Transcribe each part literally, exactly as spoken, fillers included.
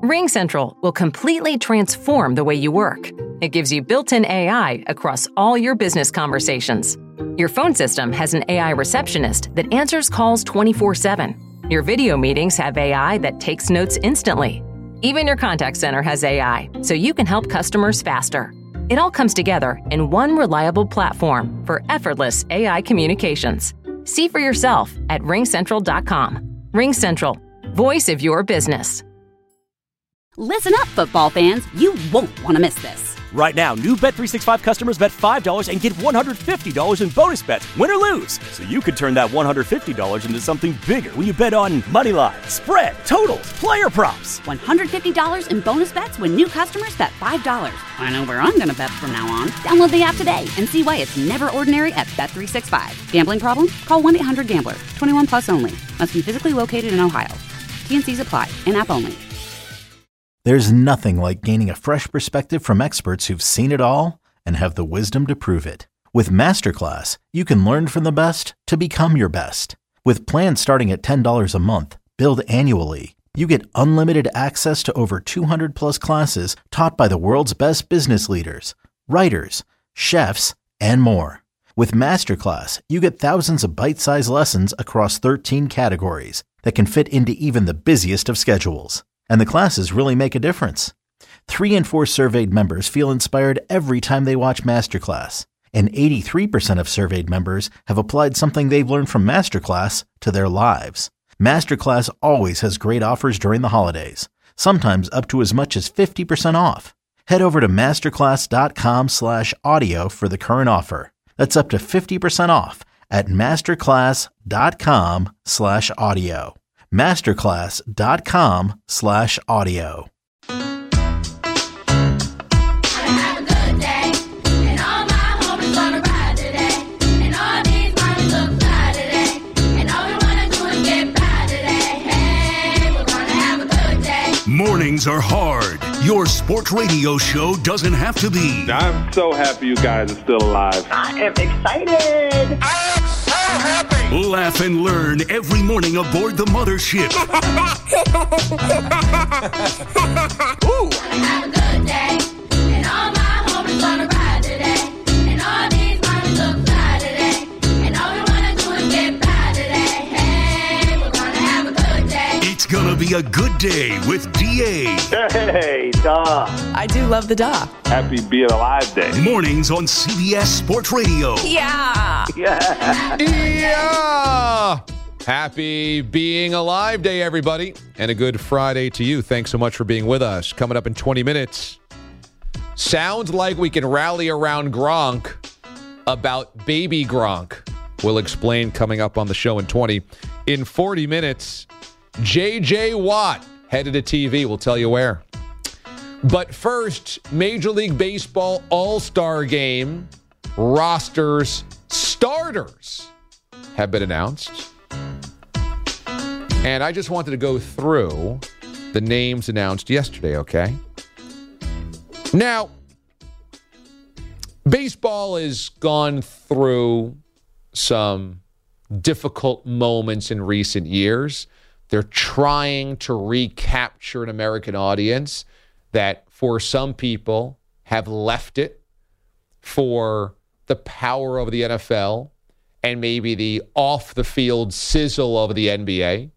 RingCentral will completely transform the way you work. It gives you built-in A I across all your business conversations. Your phone system has an A I receptionist that answers calls twenty-four seven. Your video meetings have A I that takes notes instantly. Even your contact center has A I, so you can help customers faster. It all comes together in one reliable platform for effortless A I communications. See for yourself at ring central dot com. RingCentral, voice of your business. Listen up, football fans. You won't want to miss this. Right now, new Bet three sixty-five customers bet five dollars and get one hundred fifty dollars in bonus bets, win or lose. So you could turn that one hundred fifty dollars into something bigger when you bet on money line, spread, totals, player props. one hundred fifty dollars in bonus bets when new customers bet five dollars. I know where I'm going to bet from now on. Download the app today and see why it's never ordinary at Bet three sixty-five. Gambling problem? Call one eight hundred gambler. twenty-one plus only. Must be physically located in Ohio. T and C's apply. In-app only. There's nothing like gaining a fresh perspective from experts who've seen it all and have the wisdom to prove it. With Masterclass, you can learn from the best to become your best. With plans starting at ten dollars a month, billed annually, you get unlimited access to over two hundred plus classes taught by the world's best business leaders, writers, chefs, and more. With Masterclass, you get thousands of bite-sized lessons across thirteen categories that can fit into even the busiest of schedules. And the classes really make a difference. Three in four surveyed members feel inspired every time they watch Masterclass. And eighty-three percent of surveyed members have applied something they've learned from Masterclass to their lives. Masterclass always has great offers during the holidays, sometimes up to as much as fifty percent off. Head over to masterclass.com slash audio for the current offer. That's up to fifty percent off at masterclass.com slash audio. masterclass.com slash audio. Mornings are hard. Your sports radio show doesn't have to be. I'm so happy you guys are still alive. I am excited. I am so happy. Laugh and learn every morning aboard the mothership. Ooh. Have a good day. And all my homies gonna ride today. And all these mommies look fly today. And all we wanna do is get by today. Hey, we're gonna have a good day. It's gonna be a good day with D A. Hey, duh. I do love the duh. Happy Being Alive Day. Mornings on C B S Sports Radio. Yeah. Yeah. Yeah. Happy Being Alive Day, everybody. And a good Friday to you. Thanks so much for being with us. Coming up in twenty minutes. Sounds like we can rally around Gronk about baby Gronk. We'll explain coming up on the show in twenty. In forty minutes, J J Watt headed to T V. We'll tell you where. But first, Major League Baseball All-Star Game rosters starters have been announced. And I just wanted to go through the names announced yesterday, okay? Now, baseball has gone through some difficult moments in recent years. They're trying to recapture an American audience that, for some people, have left it for the power of the N F L and maybe the off-the-field sizzle of the N B A.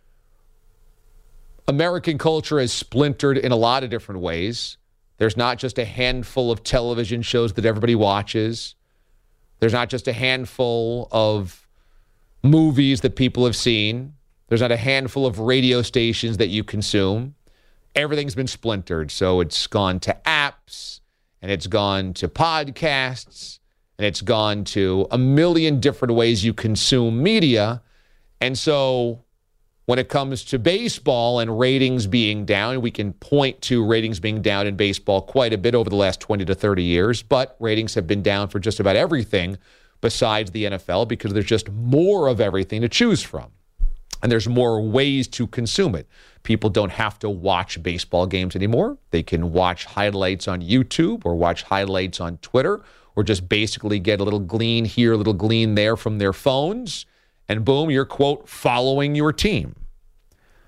American culture has splintered in a lot of different ways. There's not just a handful of television shows that everybody watches. There's not just a handful of movies that people have seen. There's not a handful of radio stations that you consume. Everything's been splintered. So it's gone to apps, and it's gone to podcasts, and it's gone to a million different ways you consume media. And so when it comes to baseball and ratings being down, we can point to ratings being down in baseball quite a bit over the last twenty to thirty years, but ratings have been down for just about everything besides the N F L because there's just more of everything to choose from. And there's more ways to consume it. People don't have to watch baseball games anymore. They can watch highlights on YouTube or watch highlights on Twitter or just basically get a little glean here, a little glean there from their phones. And boom, you're, quote, following your team.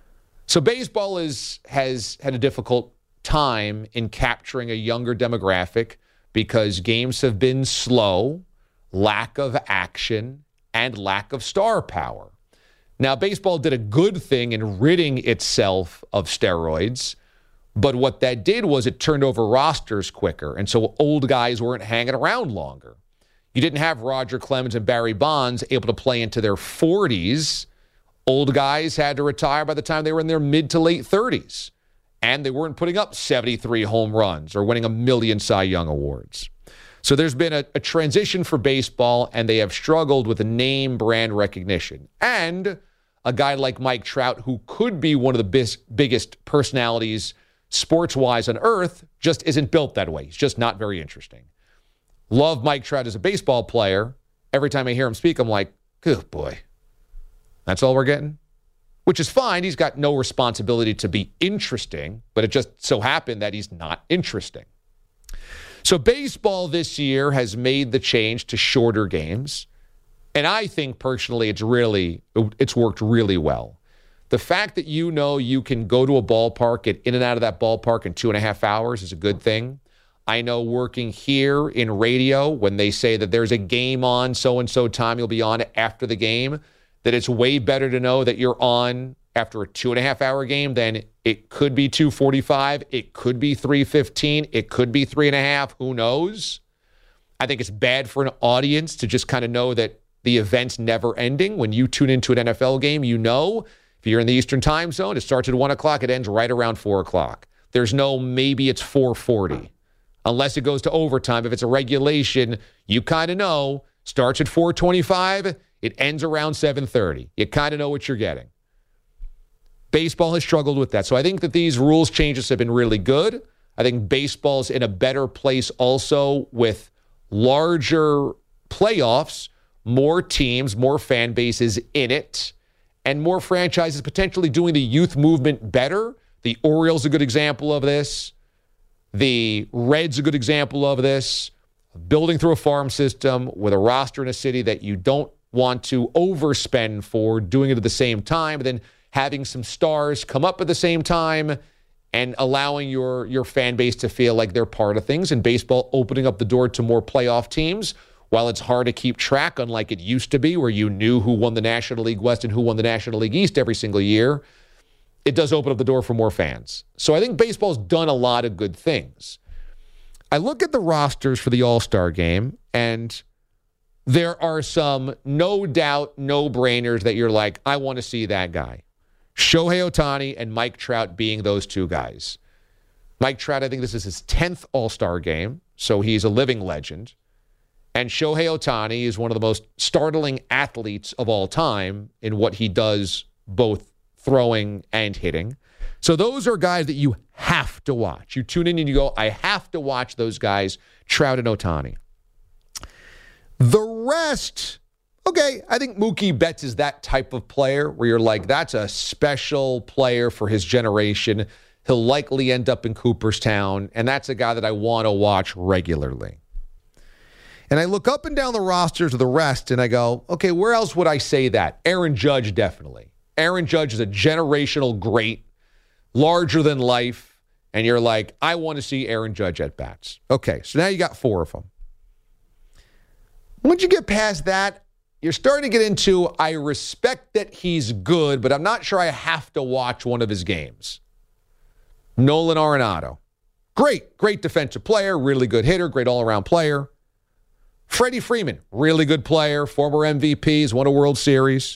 So baseball is has had a difficult time in capturing a younger demographic because games have been slow, lack of action, and lack of star power. Now, baseball did a good thing in ridding itself of steroids, but what that did was it turned over rosters quicker, and so old guys weren't hanging around longer. You didn't have Roger Clemens and Barry Bonds able to play into their forties. Old guys had to retire by the time they were in their mid to late thirties, and they weren't putting up seventy-three home runs or winning a million Cy Young awards. So there's been a, a transition for baseball, and they have struggled with a name brand recognition. And a guy like Mike Trout, who could be one of the bis- biggest personalities sports-wise on earth, just isn't built that way. He's just not very interesting. Love Mike Trout as a baseball player. Every time I hear him speak, I'm like, good boy. That's all we're getting? Which is fine. He's got no responsibility to be interesting, but it just so happened that he's not interesting. So baseball this year has made the change to shorter games. And I think personally it's really, it's worked really well. The fact that you know you can go to a ballpark, get in and out of that ballpark in two and a half hours is a good thing. I know working here in radio, when they say that there's a game on so-and-so time, you'll be on after the game, that it's way better to know that you're on after a two and a half hour game than it could be two forty-five, it could be three fifteen, it could be three and a half, who knows? I think it's bad for an audience to just kind of know that the event's never ending. When you tune into an N F L game, you know, if you're in the Eastern time zone, it starts at one o'clock, it ends right around four o'clock. There's no maybe it's four forty. Unless it goes to overtime. If it's a regulation, you kind of know, starts at four twenty-five, it ends around seven thirty. You kind of know what you're getting. Baseball has struggled with that. So I think that these rules changes have been really good. I think baseball's in a better place also with larger playoffs, more teams, more fan bases in it, and more franchises potentially doing the youth movement better. The Orioles are a good example of this. The Reds are a good example of this. Building through a farm system with a roster in a city that you don't want to overspend for, doing it at the same time, but then having some stars come up at the same time and allowing your, your fan base to feel like they're part of things. And baseball opening up the door to more playoff teams. While it's hard to keep track, unlike it used to be, where you knew who won the National League West and who won the National League East every single year, it does open up the door for more fans. So I think baseball's done a lot of good things. I look at the rosters for the All-Star game, and there are some no doubt, no-brainers that you're like, I want to see that guy. Shohei Ohtani and Mike Trout being those two guys. Mike Trout, I think this is his tenth All-Star game, so he's a living legend. And Shohei Ohtani is one of the most startling athletes of all time in what he does, both throwing and hitting. So those are guys that you have to watch. You tune in and you go, I have to watch those guys, Trout and Ohtani. The rest, okay, I think Mookie Betts is that type of player where you're like, that's a special player for his generation. He'll likely end up in Cooperstown, and that's a guy that I want to watch regularly. And I look up and down the rosters of the rest, and I go, okay, where else would I say that? Aaron Judge, definitely. Aaron Judge is a generational great, larger than life, and you're like, I want to see Aaron Judge at bats. Okay, so now you got four of them. Once you get past that, you're starting to get into, I respect that he's good, but I'm not sure I have to watch one of his games. Nolan Arenado. Great, great defensive player, really good hitter, great all-around player. Freddie Freeman, really good player, former M V Ps, won a World Series.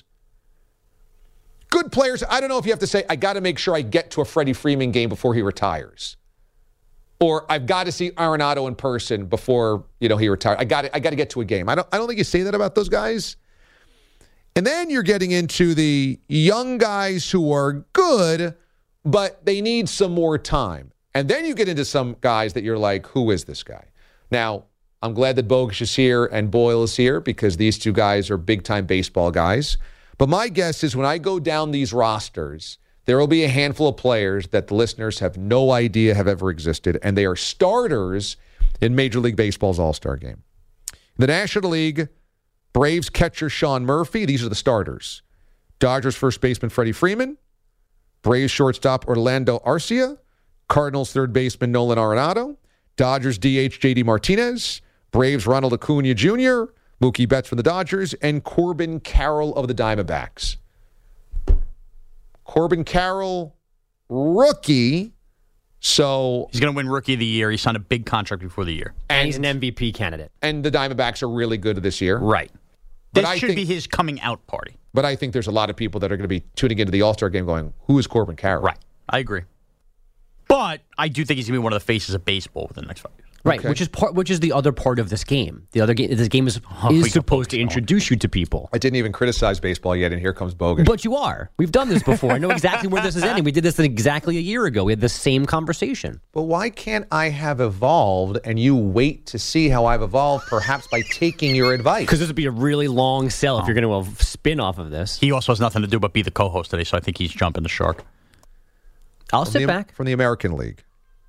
Good players. I don't know if you have to say, I got to make sure I get to a Freddie Freeman game before he retires. Or I've got to see Arenado in person before, you know, he retires. I got I got to get to a game. I don't I don't think you say that about those guys. And then you're getting into the young guys who are good, but they need some more time. And then you get into some guys that you're like, who is this guy? Now, I'm glad that Bogusch is here and Boyle is here because these two guys are big-time baseball guys. But my guess is when I go down these rosters, there will be a handful of players that the listeners have no idea have ever existed, and they are starters in Major League Baseball's All-Star Game. The National League, Braves catcher Sean Murphy, these are the starters. Dodgers first baseman Freddie Freeman, Braves shortstop Orlando Arcia, Cardinals third baseman Nolan Arenado, Dodgers D H J D Martinez, Braves Ronald Acuna Junior, Mookie Betts from the Dodgers, and Corbin Carroll of the Diamondbacks. Corbin Carroll, rookie, so... He's going to win Rookie of the Year. He signed a big contract before the year. And, and he's an M V P candidate. And the Diamondbacks are really good this year. Right. But This I should think, be his coming out party. But I think there's a lot of people that are going to be tuning into the All-Star game going, who is Corbin Carroll? Right. I agree. But I do think he's going to be one of the faces of baseball within the next five years. Right, Okay. which is part, which is the other part of this game. The other game, this game is Oh, we is can supposed focus to on introduce you to people. I didn't even criticize baseball yet, and here comes Bogan. But you are. We've done this before. I know exactly where this is ending. We did this exactly a year ago. We had the same conversation. But why can't I have evolved and you wait to see how I've evolved, perhaps by taking your advice? Because this would be a really long sell if you're going to spin off of this. He also has nothing to do but be the co-host today, so I think he's jumping the shark. I'll From sit the- back. From the American League.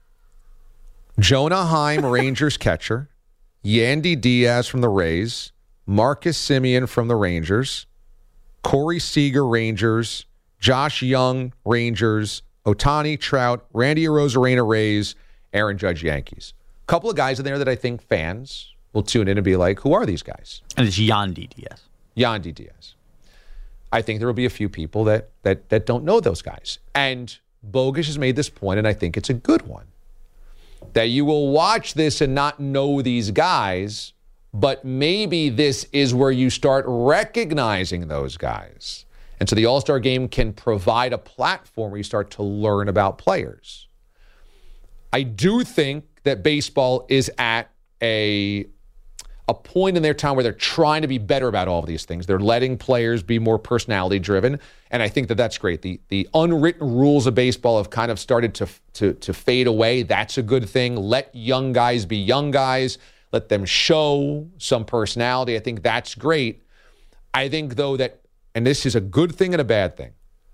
Jonah Heim, Rangers catcher. Yandy Diaz from the Rays. Marcus Simeon from the Rangers. Corey Seager, Rangers. Josh Young, Rangers. Ohtani, Trout. Randy Arozarena, Rays. Aaron Judge, Yankees. A couple of guys in there that I think fans will tune in and be like, who are these guys? And it's Yandy Diaz. Yandy Diaz. I think there will be a few people that that that don't know those guys. And Bogish has made this point, and I think it's a good one. That you will watch this and not know these guys, but maybe this is where you start recognizing those guys. And so the All-Star Game can provide a platform where you start to learn about players. I do think that baseball is at a, a point in their time where they're trying to be better about all of these things. They're letting players be more personality-driven, and I think that that's great. The the unwritten rules of baseball have kind of started to, to, to fade away. That's a good thing. Let young guys be young guys. Let them show some personality. I think that's great. I think, though, that, and this is a good thing and a bad thing,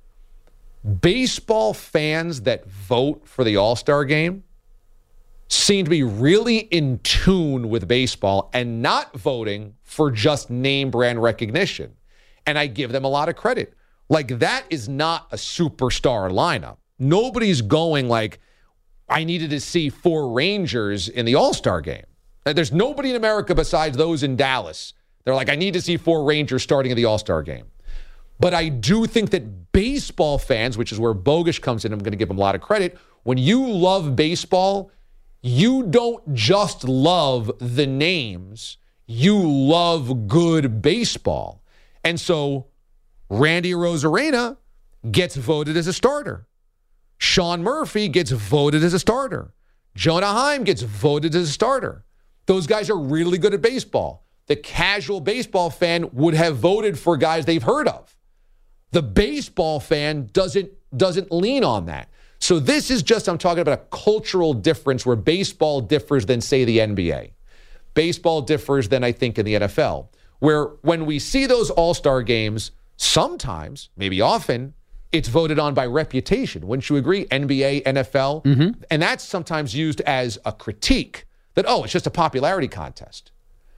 baseball fans that vote for the All-Star Game seem to be really in tune with baseball and not voting for just name brand recognition. And I give them a lot of credit. Like, that is not a superstar lineup. Nobody's going like, I needed to see four Rangers in the All-Star game. There's nobody in America besides those in Dallas. They're like, I need to see four Rangers starting in the All-Star game. But I do think that baseball fans, which is where Bogish comes in, I'm going to give him a lot of credit. When you love baseball, you don't just love the names. You love good baseball. And so Randy Arozarena gets voted as a starter. Sean Murphy gets voted as a starter. Jonah Heim gets voted as a starter. Those guys are really good at baseball. The casual baseball fan would have voted for guys they've heard of. The baseball fan doesn't doesn't lean on that. So this is just, I'm talking about a cultural difference where baseball differs than, say, the N B A. Baseball differs than, I think, in the N F L, where when we see those all-star games, sometimes, maybe often, it's voted on by reputation. Wouldn't you agree? N B A, N F L. Mm-hmm. And that's sometimes used as a critique that, oh, it's just a popularity contest.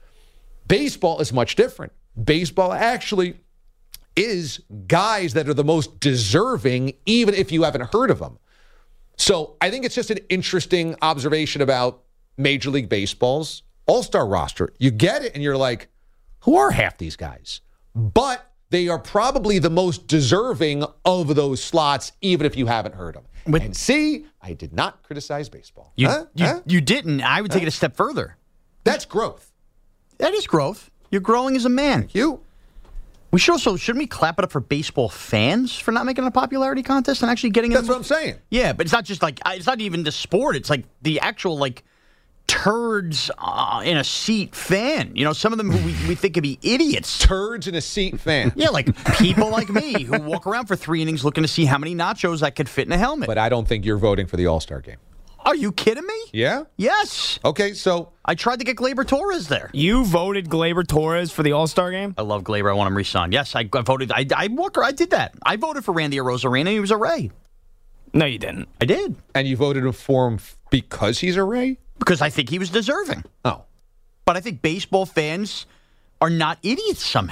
Baseball is much different. Baseball actually is guys that are the most deserving, even if you haven't heard of them. So I think it's just an interesting observation about Major League Baseball's all-star roster. You get it, and you're like, who are half these guys? But they are probably the most deserving of those slots, even if you haven't heard them. But, and see, I did not criticize baseball. You, huh? you, Huh? you didn't. I would take it a step further. That's growth. That is growth. You're growing as a man. Thank you. We should also, shouldn't we clap it up for baseball fans for not making a popularity contest and actually getting? That's in what I'm saying. Yeah, but it's not just like it's not even the sport. It's like the actual like turds uh, in a seat fan. You know, some of them who we, we think could be idiots. Turds in a seat fan. Yeah, like people like me who walk around for three innings looking to see how many nachos I could fit in a helmet. But I don't think you're voting for the All-Star game. Are you kidding me? Yeah? Yes. Okay, so I tried to get Gleyber Torres there. You voted Gleyber Torres for the All-Star game? I love Gleyber. I want him re-signed. Yes, I, I voted. I, I, Walker, I did that. I voted for Randy Arozarena. He was a Ray. No, you didn't. I did. And you voted for him because he's a Ray? Because I think he was deserving. Oh. But I think baseball fans are not idiots somehow.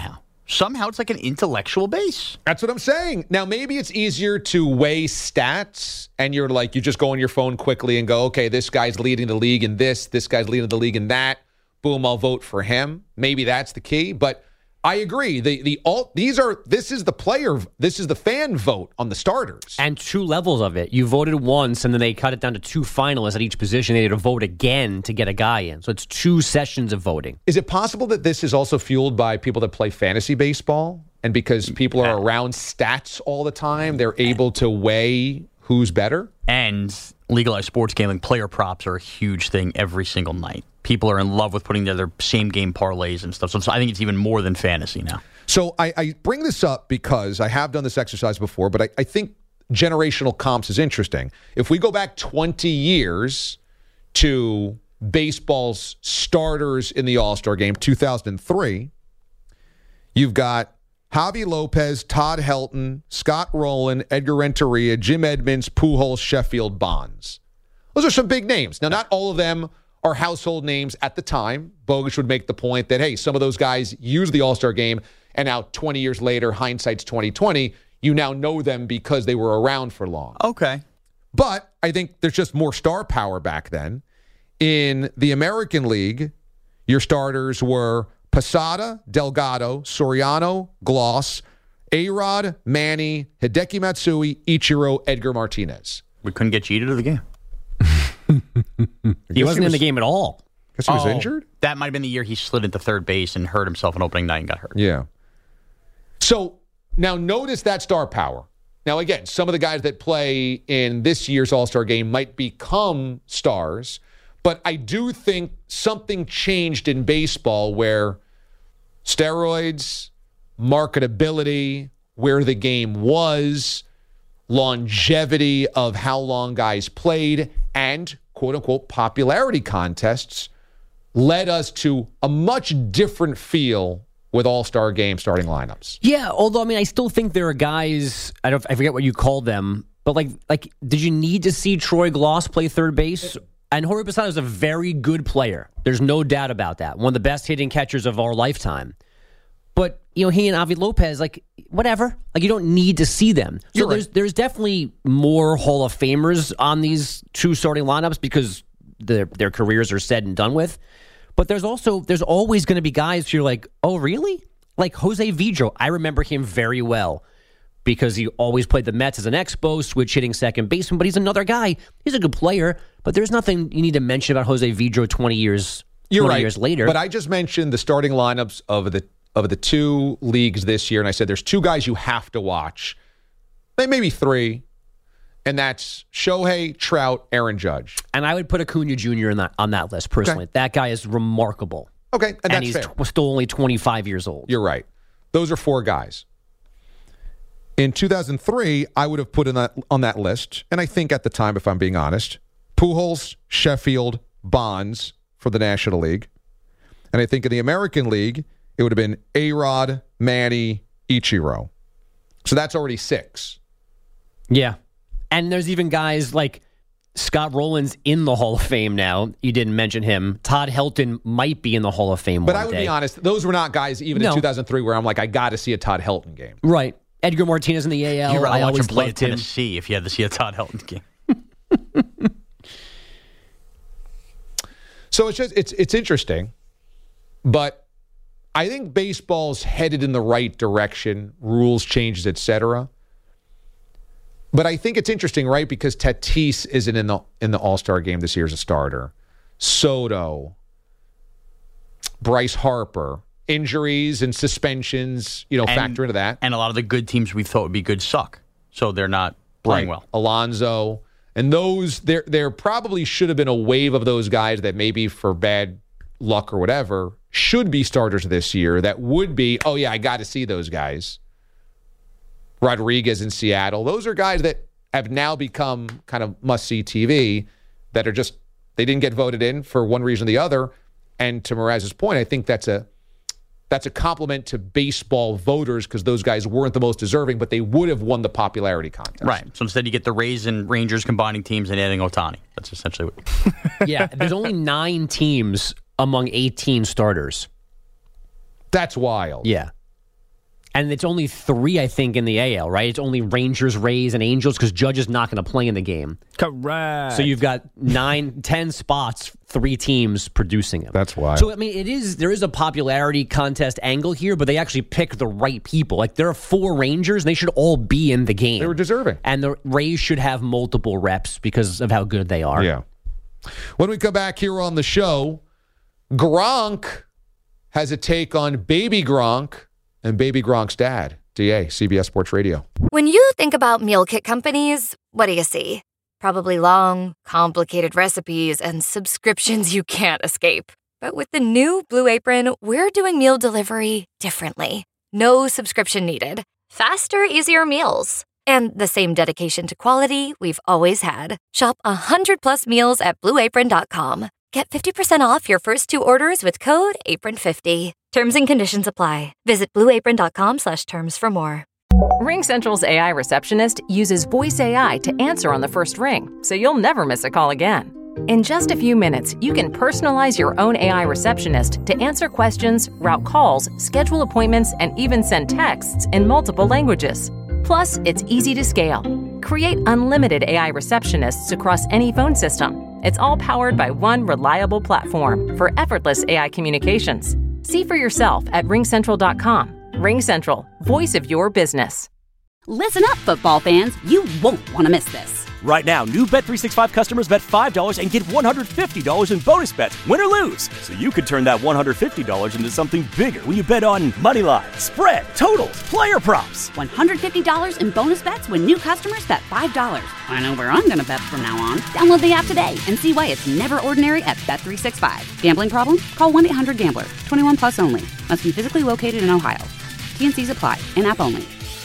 Somehow it's like an intellectual base. That's what I'm saying. Now, maybe it's easier to weigh stats and you're like, you just go on your phone quickly and go, okay, this guy's leading the league in this, this guy's leading the league in that. Boom, I'll vote for him. Maybe that's the key. But I agree. The the all these are this is the player, this is the fan vote on the starters. And two levels of it. You voted once and then they cut it down to two finalists at each position. They had to vote again to get a guy in. So it's two sessions of voting. Is it possible that this is also fueled by people that play fantasy baseball? And because people are around stats all the time, they're able to weigh who's better? And legalized sports gambling, player props are a huge thing every single night. People are in love with putting together same game parlays and stuff. So it's, I think it's even more than fantasy now. So I, I bring this up because I have done this exercise before, but I, I think generational comps is interesting. If we go back twenty years to baseball's starters in the All-Star game, two thousand three, you've got Javi Lopez, Todd Helton, Scott Rowland, Edgar Renteria, Jim Edmonds, Pujols, Sheffield, Bonds. Those are some big names. Now, not all of them are household names at the time. Bogusch would make the point that, hey, some of those guys used the All-Star game, and now twenty years later, hindsight's twenty twenty, you now know them because they were around for long. Okay. But I think there's just more star power back then. In the American League, your starters were Posada, Delgado, Soriano, Gloss, A-Rod, Manny, Hideki Matsui, Ichiro, Edgar Martinez. We couldn't get Jeter to the game. He wasn't he was, in the game at all. Guess he was oh, injured? That might have been the year he slid into third base and hurt himself on opening night and got hurt. Yeah. So now notice that star power. Now, again, some of the guys that play in this year's All-Star game might become stars, but I do think something changed in baseball where steroids, marketability, where the game was, longevity of how long guys played, and quote-unquote popularity contests led us to a much different feel with all-star game starting lineups. Yeah, although, I mean, I still think there are guys, I don't, I forget what you called them, but like, like, did you need to see Troy Gloss play third base? And Jorge Posada is a very good player. There's no doubt about that. One of the best hitting catchers of our lifetime. But, you know, he and Avi Lopez, like, whatever. Like, you don't need to see them. So You're there's right. there's definitely more Hall of Famers on these two starting lineups because their their careers are said and done with. But there's also, there's always going to be guys who you're like, oh, really? Like Jose Vidro. I remember him very well because he always played the Mets as an expo, switch hitting second baseman, but he's another guy. He's a good player, but there's nothing you need to mention about Jose Vidro twenty years, You're twenty right. years later. But I just mentioned the starting lineups of the of the two leagues this year, and I said there's two guys you have to watch. Maybe three. And that's Shohei, Trout, Aaron Judge. And I would put Acuna Junior in that on that list personally. Okay. That guy is remarkable. Okay, and, And, that's he's fair. t- still only twenty-five years old. You're right. Those are four guys. In two thousand three, I would have put in that on that list, and I think at the time, if I'm being honest, Pujols, Sheffield, Bonds for the National League. And I think in the American League, it would have been A-Rod, Manny, Ichiro. So that's already six. Yeah. And there's even guys like Scott Rowland's in the Hall of Fame now. You didn't mention him. Todd Helton might be in the Hall of Fame But one I would day. be honest, those were not guys even No. in two thousand three where I'm like, I got to see a Todd Helton game. Right. Edgar Martinez in the A L. You'd rather I watch always him play at loved him. Tennessee if you had to see a Todd Helton game. So it's just it's it's interesting, but I think baseball's headed in the right direction. Rules changes, et cetera. But I think it's interesting, right? Because Tatis isn't in the in the All-Star game this year as a starter. Soto, Bryce Harper, injuries and suspensions, you know, And- factor into that. And a lot of the good teams we thought would be good suck. So they're not playing Right. well. Alonso. And those, there there probably should have been a wave of those guys that maybe for bad luck or whatever should be starters this year that would be, oh, yeah, I got to see those guys. Rodriguez in Seattle. Those are guys that have now become kind of must-see T V that are just, they didn't get voted in for one reason or the other. And to Mraz's point, I think that's a that's a compliment to baseball voters because those guys weren't the most deserving, but they would have won the popularity contest. Right. So instead you get the Rays and Rangers combining teams and adding Ohtani. That's essentially what Yeah. There's only nine teams among eighteen starters. That's wild. Yeah. And it's only three, I think, in the A L, right? It's only Rangers, Rays, and Angels because Judge is not going to play in the game. Correct. So you've got nine, ten spots, three teams producing it. That's why. So, I mean, it is there is a popularity contest angle here, but they actually pick the right people. Like, there are four Rangers, and they should all be in the game. They were deserving. And the Rays should have multiple reps because of how good they are. Yeah. When we come back here on the show, Gronk has a take on Baby Gronk and Baby Gronk's dad. D A, C B S Sports Radio. When you think about meal kit companies, what do you see? Probably long, complicated recipes and subscriptions you can't escape. But with the new Blue Apron, we're doing meal delivery differently. No subscription needed. Faster, easier meals. And the same dedication to quality we've always had. Shop one hundred plus meals at blue apron dot com. Get fifty percent off your first two orders with code apron fifty. Terms and conditions apply. Visit blue apron dot com slash terms for more. RingCentral's A I receptionist uses voice A I to answer on the first ring, so you'll never miss a call again. In just a few minutes, you can personalize your own A I receptionist to answer questions, route calls, schedule appointments, and even send texts in multiple languages. Plus, it's easy to scale. Create unlimited A I receptionists across any phone system. It's all powered by one reliable platform for effortless A I communications. See for yourself at ring central dot com. RingCentral, voice of your business. Listen up, football fans. You won't want to miss this. Right now, new Bet three sixty-five customers bet five dollars and get one hundred fifty dollars in bonus bets, win or lose. So you could turn that one hundred fifty dollars into something bigger when you bet on money line, spread, totals, player props. one hundred fifty dollars in bonus bets when new customers bet five dollars. I know where I'm going to bet from now on. Download the app today and see why it's never ordinary at Bet three sixty-five. Gambling problem? Call one eight hundred gambler. twenty-one plus only. Must be physically located in Ohio. T and C's apply. In-app only.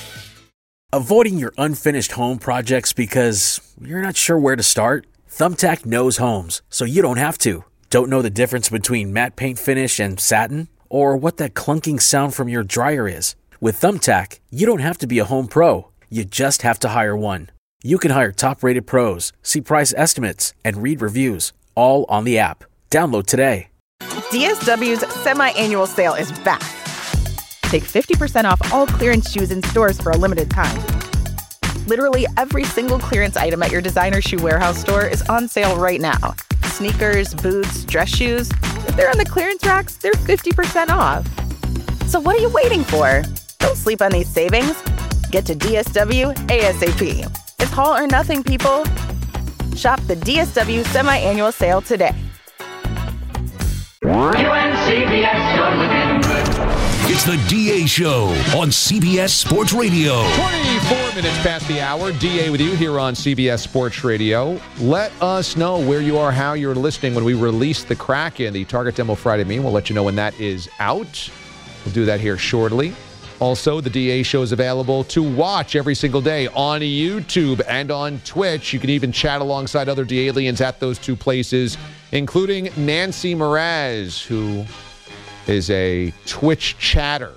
Avoiding your unfinished home projects because you're not sure where to start? Thumbtack knows homes, so you don't have to. Don't know the difference between matte paint finish and satin? Or what that clunking sound from your dryer is? With Thumbtack, you don't have to be a home pro. You just have to hire one. You can hire top-rated pros, see price estimates, and read reviews, all on the app. Download today. D S W's semi-annual sale is back. Take fifty percent off all clearance shoes in stores for a limited time. Literally every single clearance item at your designer shoe warehouse store is on sale right now. Sneakers, boots, dress shoes. If they're on the clearance racks, they're fifty percent off. So what are you waiting for? Don't sleep on these savings. Get to D S W ASAP. It's haul or nothing, people. Shop the D S W semi-annual sale today. It's the D A Show on C B S Sports Radio. twenty-four minutes past the hour. D A with you here on C B S Sports Radio. Let us know where you are, how you're listening when we release the Kraken, the Target Demo Friday meme. We'll let you know when that is out. We'll do that here shortly. Also, the D A Show is available to watch every single day on YouTube and on Twitch. You can even chat alongside other D-aliens at those two places, including Nancy Mraz, who is a Twitch chatter.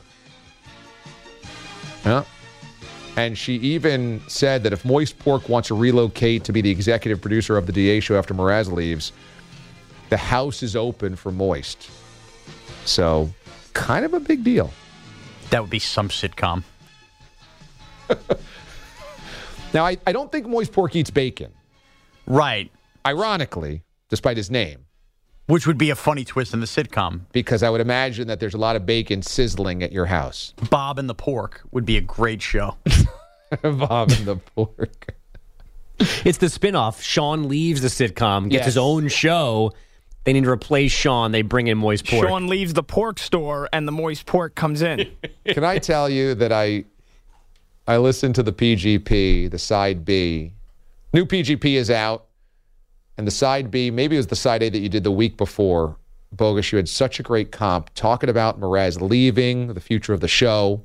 Yeah. And she even said that if Moist Pork wants to relocate to be the executive producer of the D A Show after Mraz leaves, the house is open for Moist. So, kind of a big deal. That would be some sitcom. Now, I, I don't think Moist Pork eats bacon. Right. Ironically, despite his name. Which would be a funny twist in the sitcom. Because I would imagine that there's a lot of bacon sizzling at your house. Bob and the Pork would be a great show. Bob and the Pork. It's the spinoff. Sean leaves the sitcom, gets Yes. his own show. They need to replace Sean. They bring in Moist Pork. Sean leaves the pork store, and the Moist Pork comes in. Can I tell you that I I listened to the P G P, the side B. New P G P is out. And the side B, maybe it was the side A that you did the week before. Bogus, you had such a great comp talking about Mraz leaving, the future of the show,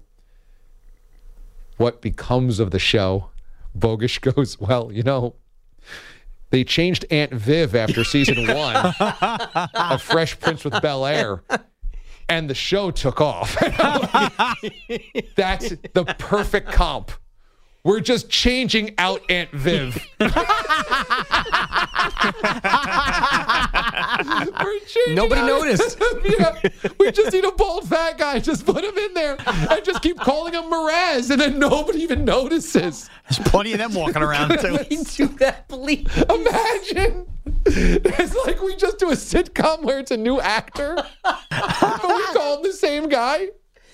what becomes of the show. Bogus goes, well, you know, they changed Aunt Viv after season one of Fresh Prince with Bel-Air, and the show took off. That's the perfect comp. We're just changing out Aunt Viv. We're changing Nobody noticed. Yeah, we just need a bald fat guy. Just put him in there and just keep calling him Mraz, and then nobody even notices. There's plenty of them walking around too. We do that, please. Imagine. It's like we just do a sitcom where it's a new actor, but we call him the same guy.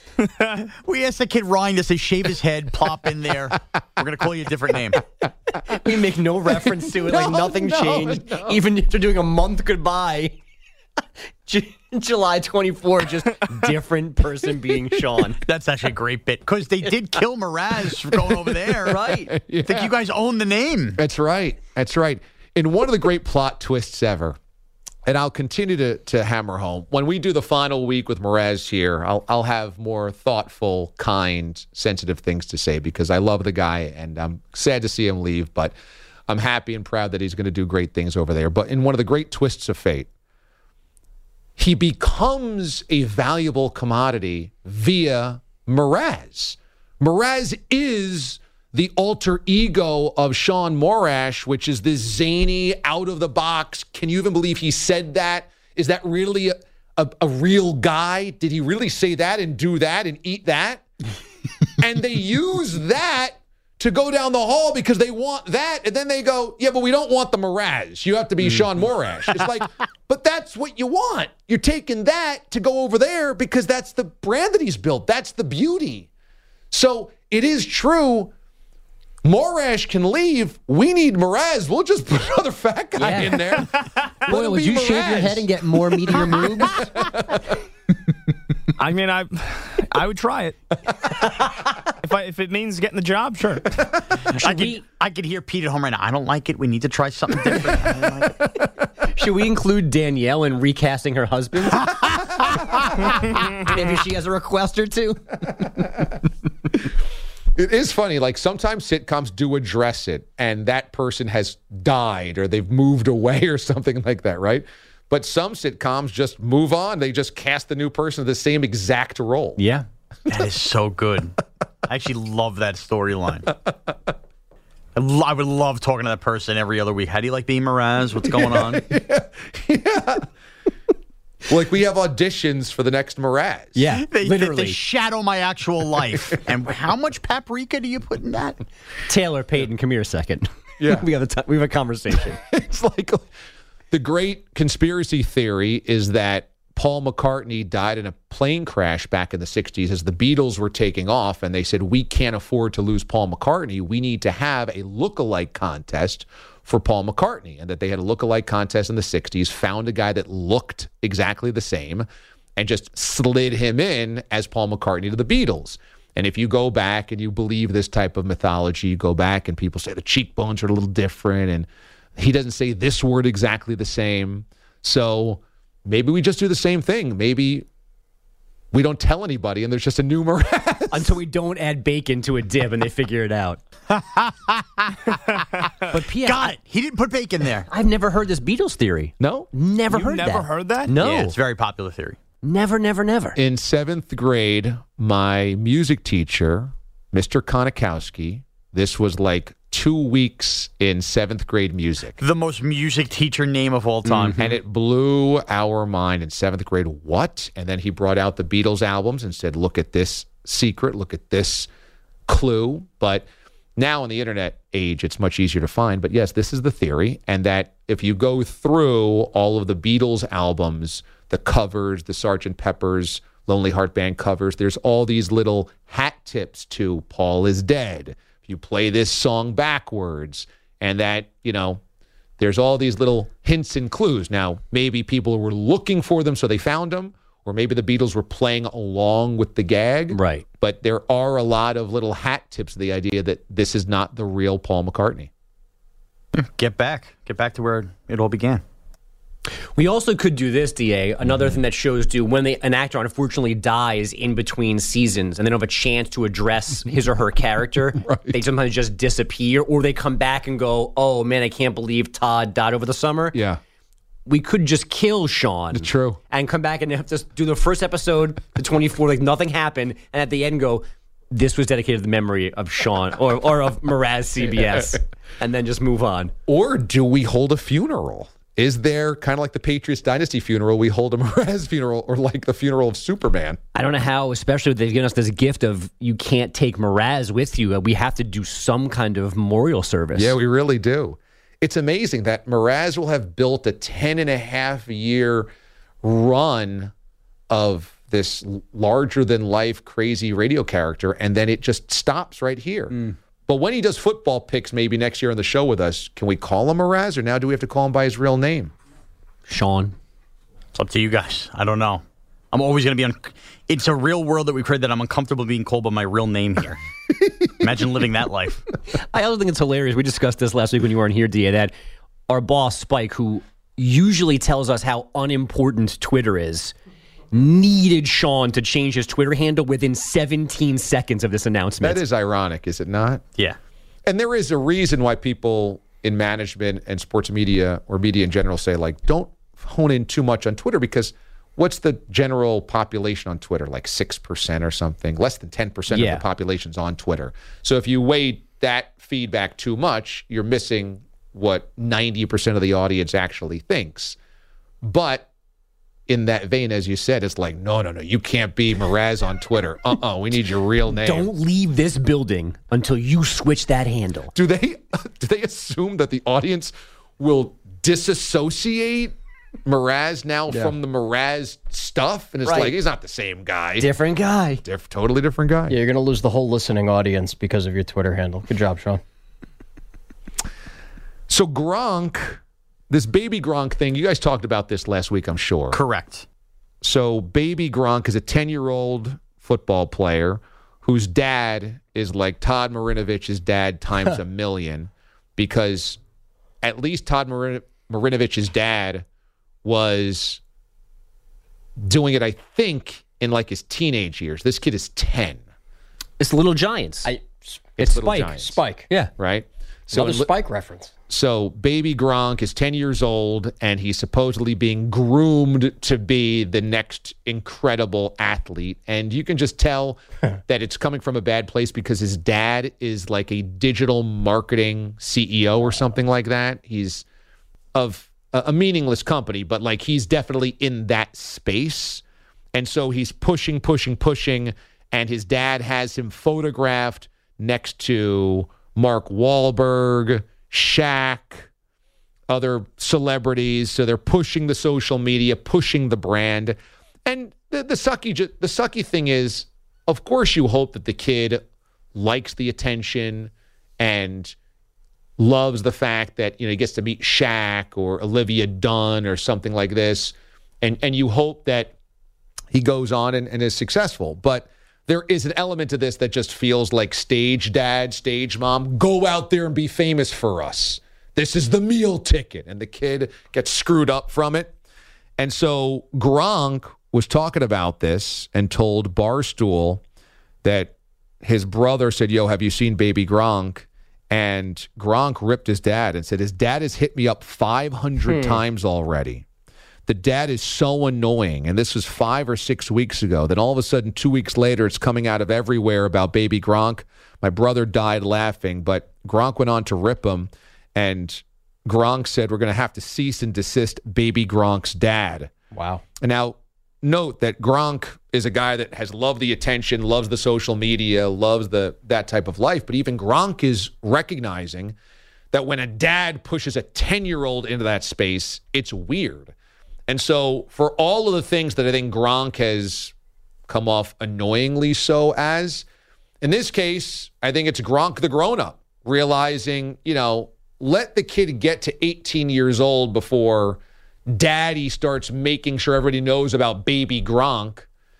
We asked the kid Ryan to say shave his head, plop in there. We're going to call you a different name. We make no reference to it, like No, nothing no, changed. no. Even if they're doing a month goodbye. J- July twenty-fourth, just different person being Sean. That's actually a great bit because they did kill Mraz for going over there. Right. I think you guys own the name. That's right. That's right. In one of the great plot twists ever, and I'll continue to, to hammer home, when we do the final week with Mraz here, I'll, I'll have more thoughtful, kind, sensitive things to say because I love the guy and I'm sad to see him leave, but I'm happy and proud that he's going to do great things over there. But in one of the great twists of fate, he becomes a valuable commodity via Mraz. Mraz is the alter ego of Sean Morash, which is this zany, out-of-the-box. Can you even believe he said that? Is that really a, a, a real guy? Did he really say that and do that and eat that? And they use that to go down the hall because they want that. And then they go, yeah, but we don't want the Mraz. You have to be Sean Morash. It's like, but that's what you want. You're taking that to go over there because that's the brand that he's built. That's the beauty. So it is true. Morash can leave. We need Mraz. We'll just put another fat guy Yeah. in there. Let Boy, him would be you shave your Mraz. head and get more meatier moves? I mean, I I would try it. if I if it means getting the job, sure. I could, I could hear Pete at home right now. I don't like it. We need to try something different. I don't like it. Should we include Danielle in recasting her husband? Maybe she has a request or two. It is funny. Like sometimes sitcoms do address it, and that person has died or they've moved away or something like that, right? But some sitcoms just move on. They just cast the new person in the same exact role. Yeah. That is so good. I actually love that storyline. I, lo- I would love talking to that person every other week. How do you like being Mraz? What's going on? yeah. yeah. Like we have auditions for the next Mraz. Yeah, They, they, literally. they shadow my actual life. And how much paprika do you put in that? Taylor Payton, come here a second. Yeah. we have a t- we have a conversation. It's like the great conspiracy theory is that Paul McCartney died in a plane crash back in the sixties as the Beatles were taking off, and they said, we can't afford to lose Paul McCartney. We need to have a look-alike contest for Paul McCartney, and that they had a look-alike contest in the sixties, found a guy that looked exactly the same, and just slid him in as Paul McCartney to the Beatles. And if you go back and you believe this type of mythology, you go back and people say the cheekbones are a little different, and he doesn't say this word exactly the same. So maybe we just do the same thing. Maybe we don't tell anybody, and there's just a new Mraz. Until we don't add bacon to a dip and they figure it out. But P S Got it. He didn't put bacon there. I've never heard this Beatles theory. No? Never You heard never that. heard that? No. Yeah, it's a very popular theory. Never, never, never. In seventh grade, my music teacher, Mister Konikowski, this was like two weeks in seventh grade music. The most music teacher name of all time. And it blew our mind in seventh grade. What? And then he brought out the Beatles albums and said, look at this secret, look at this clue. But now in the internet age, it's much easier to find. But yes, this is the theory. And that if you go through all of the Beatles albums, the covers, the Sergeant Pepper's Lonely Heart Band covers, there's all these little hat tips to Paul is dead. If you play this song backwards, and that, you know, there's all these little hints and clues. Now, maybe people were looking for them, so they found them, or maybe the Beatles were playing along with the gag. Right. But there are a lot of little hat tips to the idea that this is not the real Paul McCartney. Get back. Get back to where it all began. We also could do this, D A. Another thing that shows do when they, an actor unfortunately dies in between seasons and they don't have a chance to address his or her character, right. They sometimes just disappear, or they come back and go, oh, man, I can't believe Todd died over the summer. Yeah. We could just kill Sean. True. And come back and have to do the first episode, the twenty-four, like nothing happened, and at the end go, this was dedicated to the memory of Sean or, or of Mraz C B S, and then just move on. Or do we hold a funeral? Is there, kind of like the Patriots dynasty funeral, we hold a Mraz funeral, or like the funeral of Superman? I don't know how, especially if they've given us this gift of you can't take Mraz with you. We have to do some kind of memorial service. Yeah, we really do. It's amazing that Mraz will have built a ten and a half year run of this larger-than-life crazy radio character, and then it just stops right here. Mm. But when he does football picks maybe next year on the show with us, can we call him Mraz, or now do we have to call him by his real name? Sean. It's up to you guys. I don't know. I'm always going to be on. It's a real world that we created that I'm uncomfortable being called by my real name here. Imagine living that life. I also think it's hilarious. We discussed this last week when you weren't here, D A, that our boss, Spike, who usually tells us how unimportant Twitter is, needed Sean to change his Twitter handle within seventeen seconds of this announcement. That is ironic, is it not? Yeah. And there is a reason why people in management and sports media or media in general say, like, don't hone in too much on Twitter, because what's the general population on Twitter? Like six percent or something? Less than ten percent yeah. of the population's on Twitter. So if you weigh that feedback too much, you're missing what ninety percent of the audience actually thinks. But in that vein, as you said, it's like, no, no, no, you can't be Mraz on Twitter. Uh-uh, we need your real name. Don't leave this building until you switch that handle. Do they do they assume that the audience will disassociate Mraz now yeah. from the Mraz stuff? And it's right. like, he's not the same guy. Different guy. Diff- totally different guy. Yeah, you're going to lose the whole listening audience because of your Twitter handle. Good job, Sean. So Gronk, this baby Gronk thing, you guys talked about this last week, I'm sure. Correct. So baby Gronk is a ten-year-old football player whose dad is like Todd Marinovich's dad times a million, because at least Todd Marin- Marinovich's dad was doing it, I think, in like his teenage years. This kid is ten. It's Little Giants. I, It's Spike. Little Giants. Spike. Yeah. Right? So Another Spike reference. So baby Gronk is ten years old, and he's supposedly being groomed to be the next incredible athlete. And you can just tell that it's coming from a bad place, because his dad is like a digital marketing C E O or something like that. He's of a, a meaningless company, but like he's definitely in that space. And so he's pushing, pushing, pushing, and his dad has him photographed next to Mark Wahlberg, Shaq, other celebrities. So they're pushing the social media, pushing the brand. And the, the sucky the sucky thing is, of course you hope that the kid likes the attention and loves the fact that, you know, he gets to meet Shaq or Olivia Dunn or something like this. And and you hope that he goes on and, and is successful. But there is an element to this that just feels like stage dad, stage mom, go out there and be famous for us. This is the meal ticket. And the kid gets screwed up from it. And so Gronk was talking about this and told Barstool that his brother said, yo, have you seen baby Gronk? And Gronk ripped his dad and said, his dad has hit me up five hundred hmm. times already. The dad is so annoying, and this was five or six weeks ago. Then all of a sudden, two weeks later, it's coming out of everywhere about baby Gronk. My brother died laughing, but Gronk went on to rip him, and Gronk said, we're going to have to cease and desist baby Gronk's dad. Wow. And now, note that Gronk is a guy that has loved the attention, loves the social media, loves the that type of life, but even Gronk is recognizing that when a dad pushes a ten-year-old into that space, it's weird. And so for all of the things that I think Gronk has come off annoyingly so as, in this case, I think it's Gronk the grown-up realizing, you know, let the kid get to eighteen years old before daddy starts making sure everybody knows about baby Gronk.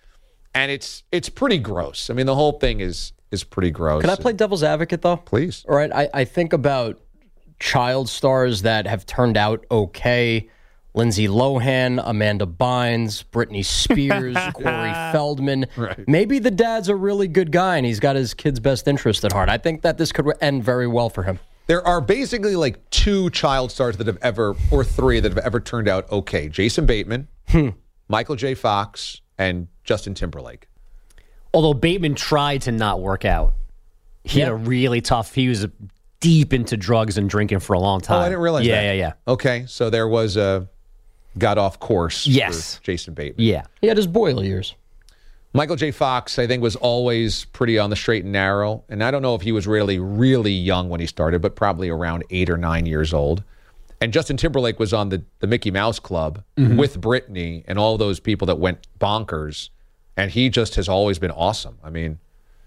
And it's it's pretty gross. I mean, the whole thing is is pretty gross. Can I play devil's advocate, though? Please. All right. I, I think about child stars that have turned out okay. Lindsay Lohan, Amanda Bynes, Britney Spears, Corey Feldman. Right. Maybe the dad's a really good guy and he's got his kid's best interest at heart. I think that this could end very well for him. There are basically like two child stars that have ever, or three that have ever turned out okay. Jason Bateman, hmm. Michael J. Fox, and Justin Timberlake. Although Bateman tried to not work out. He Yeah. had a really tough, he was deep into drugs and drinking for a long time. Oh, I didn't realize yeah, that. Yeah, yeah, Okay, so there was a got off course Yes. for Jason Bateman. Yeah. He had his boil years. Michael J. Fox, I think, was always pretty on the straight and narrow. And I don't know if he was really, really young when he started, but probably around eight or nine years old. And Justin Timberlake was on the, the Mickey Mouse Club Mm-hmm. with Britney and all those people that went bonkers. And he just has always been awesome. I mean,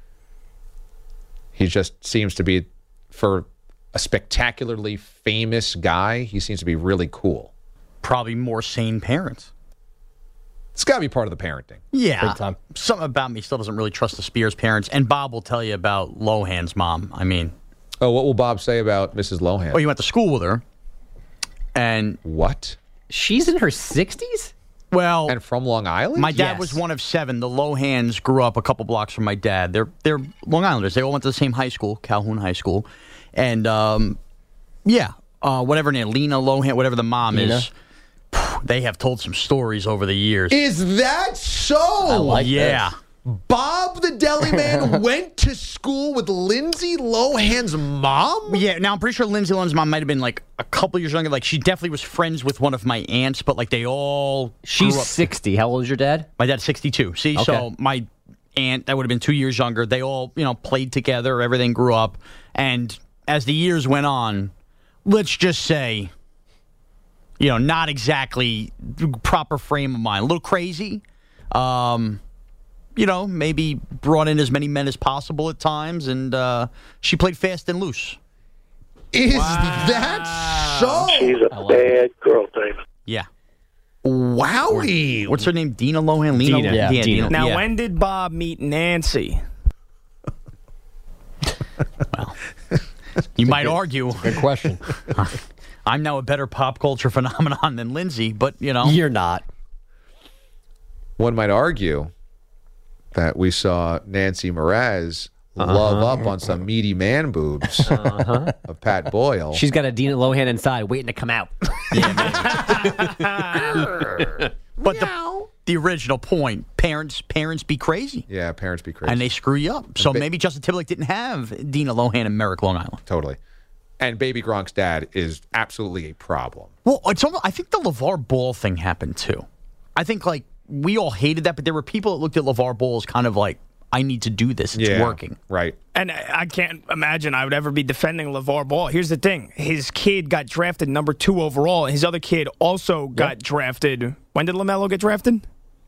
he just seems to be, for a spectacularly famous guy, he seems to be really cool. Probably more sane parents. It's got to be part of the parenting. Yeah. Big time. Something about me still doesn't really trust the Spears parents. And Bob will tell you about Lohan's mom. I mean. Oh, what will Bob say about Missus Lohan? Well, you went to school with her. And. What? She's in her sixties? Well. And from Long Island? My dad Yes. was one of seven. The Lohans grew up a couple blocks from my dad. They're they're Long Islanders. They all went to the same high school, Calhoun High School. And, um, yeah, uh, whatever name, Lena Lohan, whatever the mom Lena. is. They have told some stories over the years. Is that so? I like yeah. this. Bob the Deli Man went to school with Lindsay Lohan's mom? Yeah, now I'm pretty sure Lindsay Lohan's mom might have been like a couple years younger. Like she definitely was friends with one of my aunts, but like they all She's grew up. sixty. How old is your dad? My dad's sixty-two. See, Okay. so my aunt that would have been two years younger. They all you know played together. Everything grew up, and as the years went on, let's just say, you know, not exactly proper frame of mind. A little crazy. Um, you know, maybe brought in as many men as possible at times, and uh, she played fast and loose. Is that so? She's a bad girl, David. Yeah. Wowie. What's her name? Dina Lohan? Lena? Dina. Yeah, Dina. Now, yeah. when did Bob meet Nancy? You might argue. Good question. I'm now a better pop culture phenomenon than Lindsay, but, you know. You're not. One might argue that we saw Nancy Mraz love up on some meaty man boobs Uh-huh. of Pat Boyle. She's got a Dina Lohan inside waiting to come out. But the, the original point, parents parents be crazy. yeah, parents be crazy. And they screw you up. So ba- maybe Justin Timberlake didn't have Dina Lohan in Merrick, Long Island. Totally. And Baby Gronk's dad is absolutely a problem. Well, it's almost, I think the LeVar Ball thing happened too. I think like we all hated that, but there were people that looked at LeVar Ball as kind of like, I need to do this. It's Yeah, working. Right. And I I can't imagine I would ever be defending LeVar Ball. Here's the thing. His kid got drafted number two overall. His other kid also got drafted. When did LaMelo get drafted?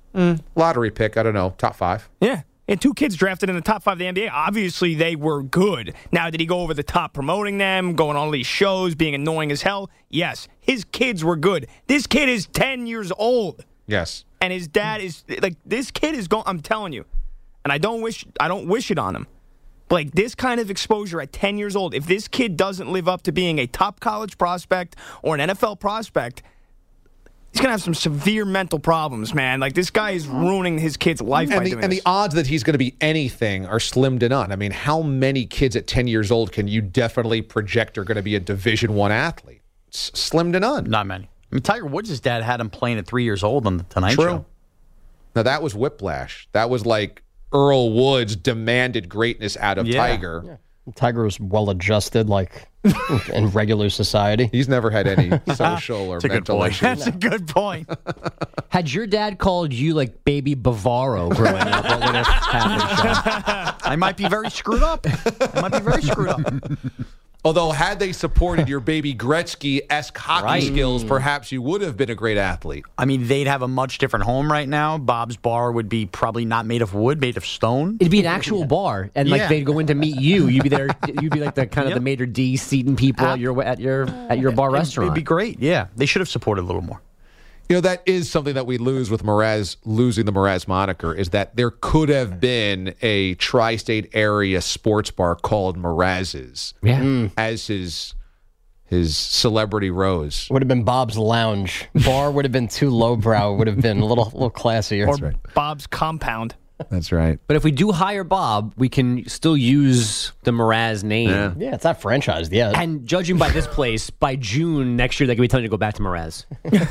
Lottery pick, I don't know, top five. Yeah. He had two kids drafted in the top five of the N B A. Obviously, they were good. Now, did he go over the top promoting them, going on all these shows, being annoying as hell? Yes. His kids were good. This kid is ten years old. Yes. And his dad is, like, this kid is going, I'm telling you. And I don't wish I don't wish it on him. But like this kind of exposure at ten years old, if this kid doesn't live up to being a top college prospect or an N F L prospect, he's going to have some severe mental problems, man. Like this guy is ruining his kid's life And by the, doing and this. the odds that he's going to be anything are slim to none. I mean, how many kids at ten years old can you definitely project are going to be a Division One athlete? S- slim to none. Not many. I mean, Tiger Woods' dad had him playing at three years old on the Tonight True. Show. Now, that was whiplash. That was like Earl Woods demanded greatness out of Yeah. Tiger. Yeah. Tiger was well adjusted, like in regular society. He's never had any social or That's a good mental point. issues. That's a good point. Had your dad called you like baby Bavaro growing up, what would have happened, Sean? I might be very screwed up. I might be very screwed up. Although, had they supported your baby Gretzky-esque hockey Right. skills, perhaps you would have been a great athlete. I mean, they'd have a much different home right now. Bob's bar would be probably not made of wood, made of stone. It'd be an actual bar, and like Yeah. they'd go in to meet you. You'd be there. You'd be like the kind of Yep. the maitre d seating people at your at your at your bar It'd- restaurant. It'd be great. Yeah, they should have supported a little more. You know, that is something that we lose with Mraz losing the Mraz moniker, is that there could have been a tri-state area sports bar called Mraz's Yeah. as his his celebrity rose. Would have been Bob's Lounge. Bar would have been too lowbrow. Would have been a little little classier. Or Bob's Compound. That's right. But if we do hire Bob, we can still use the Mraz name. Yeah. Yeah, it's not franchised yet. And judging by this place, by June next year, they could be telling you to go back to Mraz.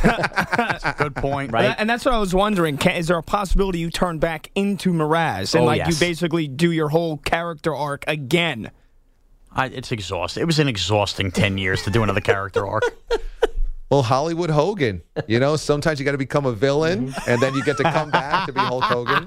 Good point. Right? And, and that's what I was wondering. Can, is there a possibility you turn back into Mraz and Oh, like yes. you basically do your whole character arc again? I, it's exhausting. It was an exhausting ten years to do another character arc. Well, Hollywood Hogan. You know, sometimes you got to become a villain, and then you get to come back to be Hulk Hogan.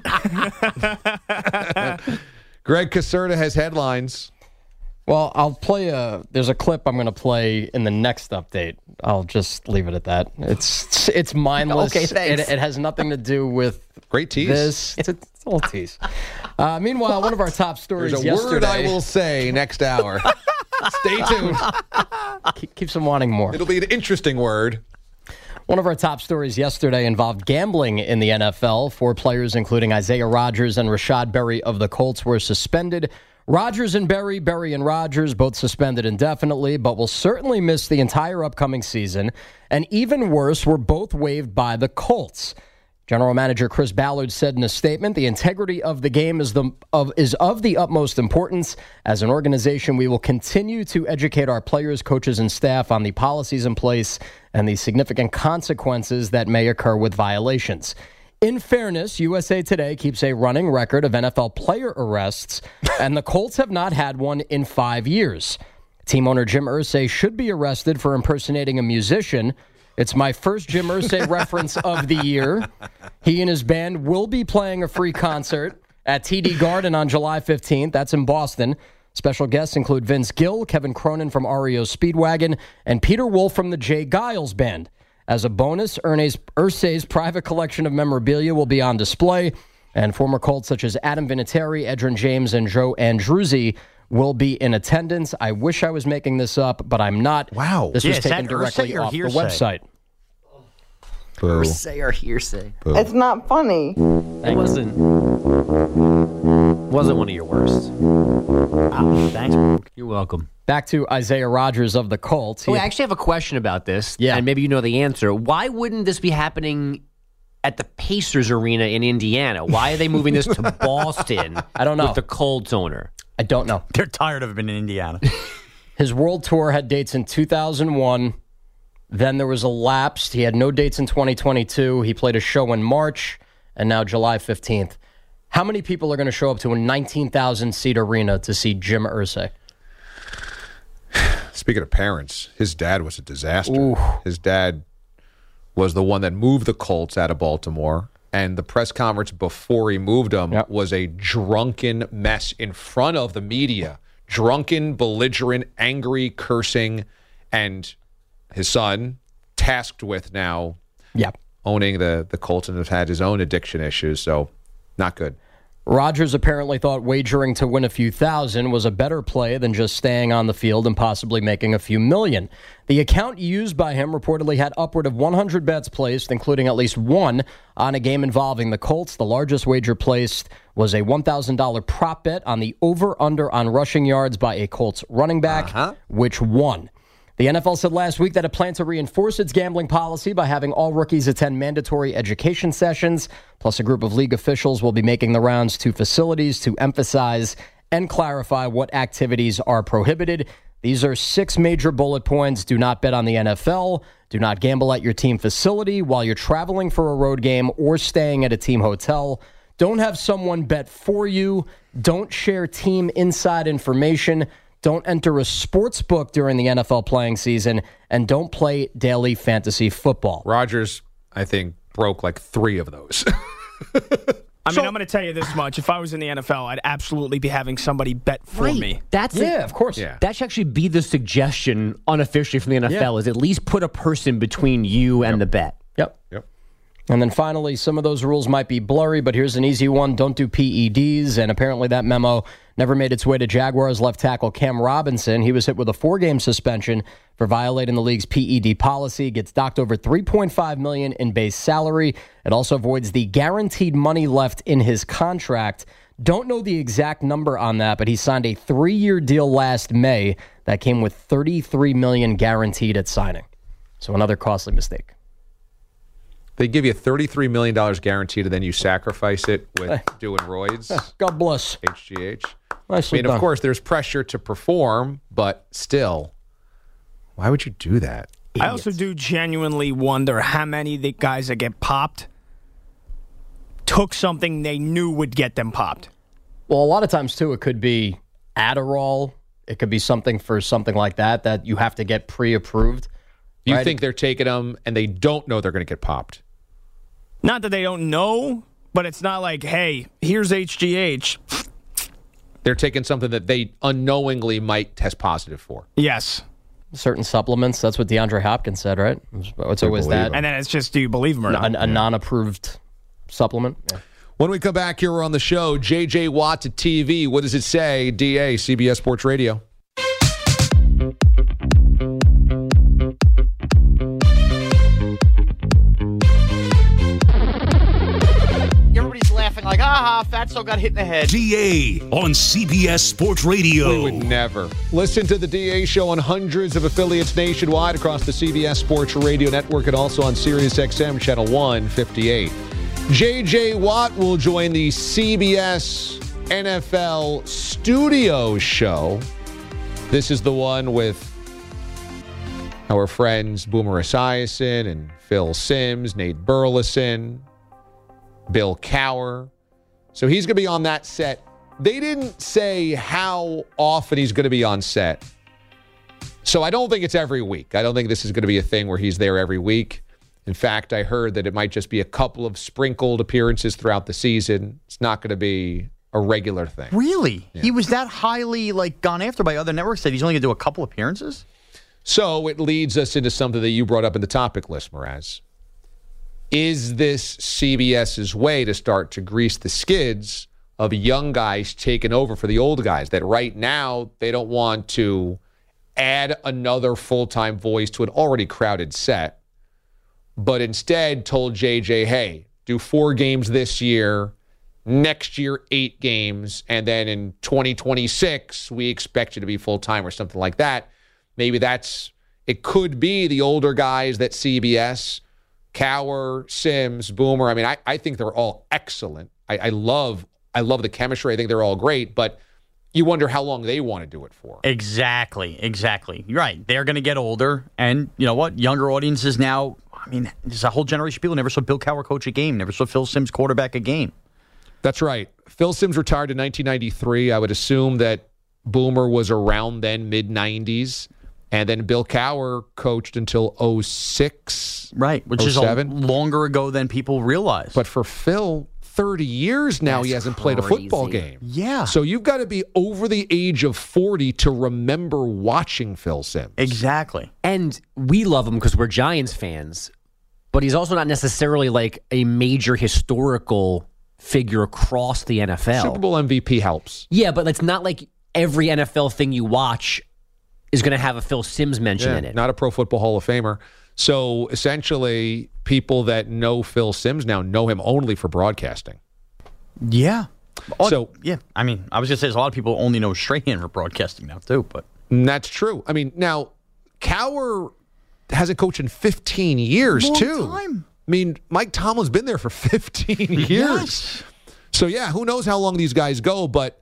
Greg Caserta has headlines. Well, I'll play a. There's a clip I'm going to play in the next update. I'll just leave it at that. It's it's mindless. Okay, thanks. It, it has nothing to do with great tease. This it's a, it's a little tease. Uh, meanwhile, one of our top stories There's a yesterday. word I will say next hour. Stay tuned. Keep, keeps them wanting more. It'll be an interesting word. One of our top stories yesterday involved gambling in the N F L. Four players, including Isaiah Rodgers and Rashad Berry of the Colts, were suspended. Rodgers and Berry, Berry and Rodgers, both suspended indefinitely, but will certainly miss the entire upcoming season. And even worse, were both waived by the Colts. General Manager Chris Ballard said in a statement, "The integrity of the game is the of is of the utmost importance. As an organization, we will continue to educate our players, coaches, and staff on the policies in place and the significant consequences that may occur with violations." In fairness, U S A Today keeps a running record of N F L player arrests, and the Colts have not had one in five years. Team owner Jim Irsay should be arrested for impersonating a musician. It's my first Jim Irsay reference of the year. He and his band will be playing a free concert at T D Garden on July fifteenth. That's in Boston. Special guests include Vince Gill, Kevin Cronin from R E O Speedwagon, and Peter Wolf from the Jay Giles Band. As a bonus, Irsay's private collection of memorabilia will be on display, and former Colts such as Adam Vinatieri, Edgerrin James, and Joe Andruzzi will be in attendance. I wish I was making this up, but I'm not. Wow. This Yeah, was is taken that directly Irsay or off the hearsay? website. Boo. Hearsay or hearsay. Boo. It's not funny. It wasn't, wasn't one of your worst. Ah, thanks. You're welcome. Back to Isaiah Rodgers of the Colts. He Oh, I had- actually have a question about this, Yeah. and maybe you know the answer. Why wouldn't this be happening at the Pacers Arena in Indiana? Why are they moving this to Boston? I don't know. With the Colts owner. I don't know. They're tired of him in Indiana. His world tour had dates in two thousand one. Then there was a lapse. He had no dates in twenty twenty-two. He played a show in March, and now July fifteenth. How many people are going to show up to a nineteen thousand seat arena to see Jim Irsay? Speaking of parents, his dad was a disaster. Ooh. His dad was the one that moved the Colts out of Baltimore, and the press conference before he moved them Yep. was a drunken mess in front of the media. Drunken, belligerent, angry, cursing, and his son, tasked with now Yeah. owning the, the Colts and has had his own addiction issues, so not good. Rodgers apparently thought wagering to win a few thousand was a better play than just staying on the field and possibly making a few million. The account used by him reportedly had upward of one hundred bets placed, including at least one on a game involving the Colts. The largest wager placed was a one thousand dollars prop bet on the over-under on rushing yards by a Colts running back, Uh-huh. which won. The N F L said last week that it planned to reinforce its gambling policy by having all rookies attend mandatory education sessions. Plus, a group of league officials will be making the rounds to facilities to emphasize and clarify what activities are prohibited. These are six major bullet points. Do not bet on the N F L. Do not gamble at your team facility while you're traveling for a road game or staying at a team hotel. Don't have someone bet for you. Don't share team inside information. Don't enter a sports book during the N F L playing season, and don't play daily fantasy football. Rodgers, I think, broke like three of those. I mean, I'm going to tell you this much. If I was in the N F L, I'd absolutely be having somebody bet for Right. me. That's Yeah, it. of course. Yeah. That should actually be the suggestion unofficially from the N F L Yeah. is at least put a person between you and the bet. Yep. Yep. And then finally, some of those rules might be blurry, but here's an easy one. Don't do P E Ds. And apparently that memo never made its way to Jaguars left tackle Cam Robinson. He was hit with a four-game suspension for violating the league's P E D policy. Gets docked over three point five million dollars in base salary. It also voids the guaranteed money left in his contract. Don't know the exact number on that, but he signed a three-year deal last May that came with thirty-three million dollars guaranteed at signing. So another costly mistake. They give you thirty-three million dollars guaranteed, and then you sacrifice it with doing roids. God bless. H G H. Nicely I mean, done. of course, there's pressure to perform, but still, why would you do that? I also do genuinely wonder how many of the guys that get popped took something they knew would get them popped. Well, a lot of times, too, it could be Adderall. It could be something for something like that that you have to get pre-approved. You right? think they're taking them and they don't know they're going to get popped? Not that they don't know, but it's not like, hey, here's H G H. They're taking something that they unknowingly might test positive for. Yes. Certain supplements. That's what DeAndre Hopkins said, right? It's always that. And then it's just, do you believe him or not? A, a non-approved supplement. Yeah. When we come back here on the show, J J Watt to T V. What does it say? D A, C B S Sports Radio. Everybody's laughing like, aha, Fatso got hit in the head. D A on C B S Sports Radio. We would never. Listen to the D A Show on hundreds of affiliates nationwide across the C B S Sports Radio Network and also on Sirius X M Channel one fifty-eight. J J Watt will join the C B S N F L Studio Show. This is the one with our friends Boomer Esiason and Phil Simms, Nate Burleson, Bill Cowher. So he's going to be on that set. They didn't say how often he's going to be on set. So I don't think it's every week. I don't think this is going to be a thing where he's there every week. In fact, I heard that it might just be a couple of sprinkled appearances throughout the season. It's not going to be a regular thing. Really? Yeah. He was that highly like gone after by other networks that he's only going to do a couple appearances? So it leads us into something that you brought up in the topic list, Mraz. Is this CBS's way to start to grease the skids of young guys taking over for the old guys? That right now they don't want to add another full-time voice to an already crowded set, but instead told J J, hey, do four games this year, next year eight games, and then in twenty twenty-six, we expect you to be full-time or something like that. Maybe that's, it could be the older guys that C B S, Cowher, Simms, Boomer, I mean, I, I think they're all excellent. I, I love I love the chemistry. I think they're all great, but you wonder how long they want to do it for. Exactly, exactly. You're right. They're going to get older, and you know what? Younger audiences now, I mean, there's a whole generation of people who never saw Bill Cowher coach a game, never saw Phil Simms quarterback a game. That's right. Phil Simms retired in nineteen ninety-three. I would assume that Boomer was around then, mid nineties. And then Bill Cowher coached until oh six. Right, which oh seven. is a longer ago than people realize. But for Phil, thirty years now That's he hasn't crazy. played a football game. Yeah. So you've got to be over the age of forty to remember watching Phil Simms. Exactly. And we love him because we're Giants fans, but he's also not necessarily like a major historical figure across the N F L. Super Bowl M V P helps. Yeah, but it's not like every N F L thing you watch is going to have a Phil Simms mention Yeah, in it. not a Pro Football Hall of Famer. So essentially, people that know Phil Simms now know him only for broadcasting. Yeah. Oh, so yeah, I mean, I was going to say there's a lot of people only know Strahan for broadcasting now too, but that's true. I mean, now Cowher hasn't coached in fifteen years Long too. time. I mean, Mike Tomlin's been there for fifteen years. Yes. So yeah, who knows how long these guys go, but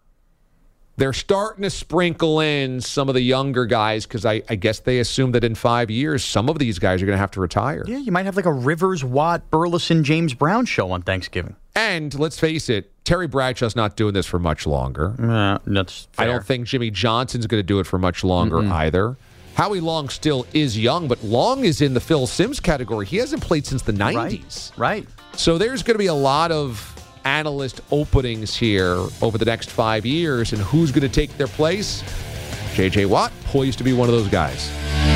they're starting to sprinkle in some of the younger guys because I, I guess they assume that in five years, some of these guys are going to have to retire. Yeah, you might have like a Rivers, Watt, Burleson, James Brown show on Thanksgiving. And let's face it, Terry Bradshaw's not doing this for much longer. Uh, that's fair. I don't think Jimmy Johnson's going to do it for much longer Mm-mm. either. Howie Long still is young, but Long is in the Phil Simms category. He hasn't played since the nineties. Right. right. So there's going to be a lot of analyst openings here over the next five years, and who's going to take their place? J J Watt, poised to be one of those guys.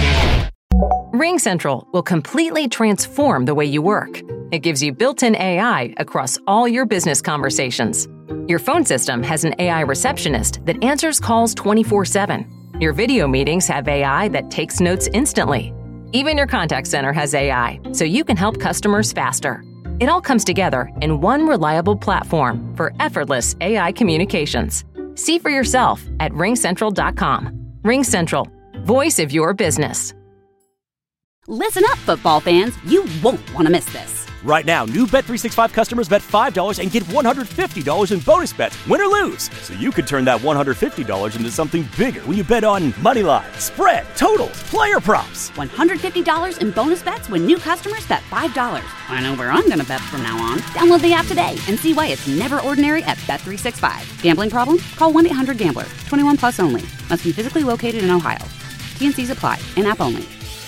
RingCentral will completely transform the way you work. It gives you built-in A I across all your business conversations. Your phone system has an A I receptionist that answers calls twenty-four seven. Your video meetings have A I that takes notes instantly. Even your contact center has A I, so you can help customers faster. It all comes together in one reliable platform for effortless A I communications. See for yourself at ring central dot com. RingCentral, voice of your business. Listen up, football fans. You won't want to miss this. Right now, new Bet three sixty-five customers bet five dollars and get one hundred fifty dollars in bonus bets, win or lose. So you could turn that one hundred fifty dollars into something bigger when you bet on money line, spread, totals, player props. one hundred fifty dollars in bonus bets when new customers bet five dollars. I know where I'm going to bet from now on. Download the app today and see why it's never ordinary at Bet three sixty-five. Gambling problem? Call one eight hundred gambler. twenty-one plus only. Must be physically located in Ohio. T N Cs apply. In-app only.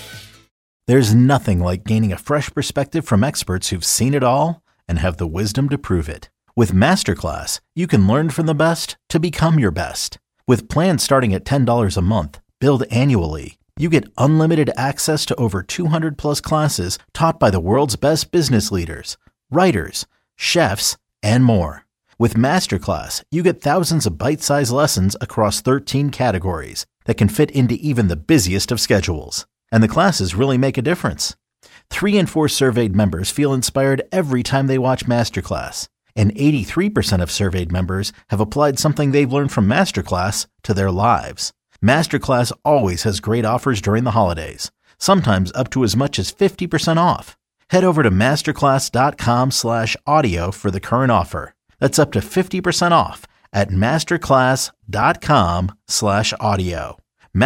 There's nothing like gaining a fresh perspective from experts who've seen it all and have the wisdom to prove it. With Masterclass, you can learn from the best to become your best. With plans starting at ten dollars a month, billed annually, you get unlimited access to over two hundred plus classes taught by the world's best business leaders, writers, chefs, and more. With Masterclass, you get thousands of bite-sized lessons across thirteen categories that can fit into even the busiest of schedules. And the classes really make a difference. Three in four surveyed members feel inspired every time they watch Masterclass. And eighty-three percent of surveyed members have applied something they've learned from Masterclass to their lives. Masterclass always has great offers during the holidays, sometimes up to as much as fifty percent off. Head over to masterclass.com slash audio for the current offer. That's up to fifty percent off at masterclass.com slash audio.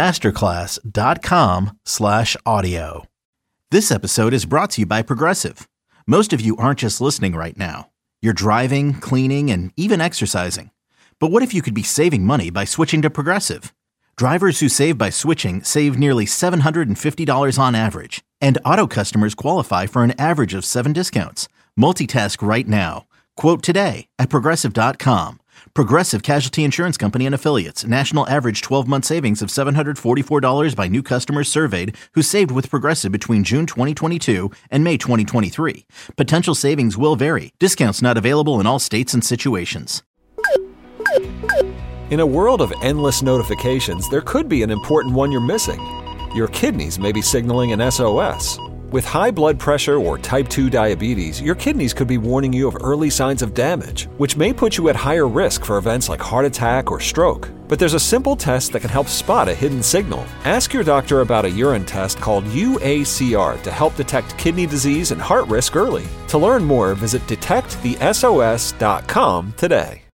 masterclass.com slash audio. This episode is brought to you by Progressive. Most of you aren't just listening right now. You're driving, cleaning, and even exercising. But what if you could be saving money by switching to Progressive? Drivers who save by switching save nearly seven hundred fifty dollars on average. And auto customers qualify for an average of seven discounts. Multitask right now. Quote today at progressive dot com. Progressive Casualty Insurance Company and Affiliates. National average twelve-month savings of seven hundred forty-four dollars by new customers surveyed who saved with Progressive between June twenty twenty-two and May twenty twenty-three. Potential savings will vary. Discounts not available in all states and situations. In a world of endless notifications, there could be an important one you're missing. Your kidneys may be signaling an S O S. With high blood pressure or type two diabetes, your kidneys could be warning you of early signs of damage, which may put you at higher risk for events like heart attack or stroke. But there's a simple test that can help spot a hidden signal. Ask your doctor about a urine test called U A C R to help detect kidney disease and heart risk early. To learn more, visit detect the S O S dot com today.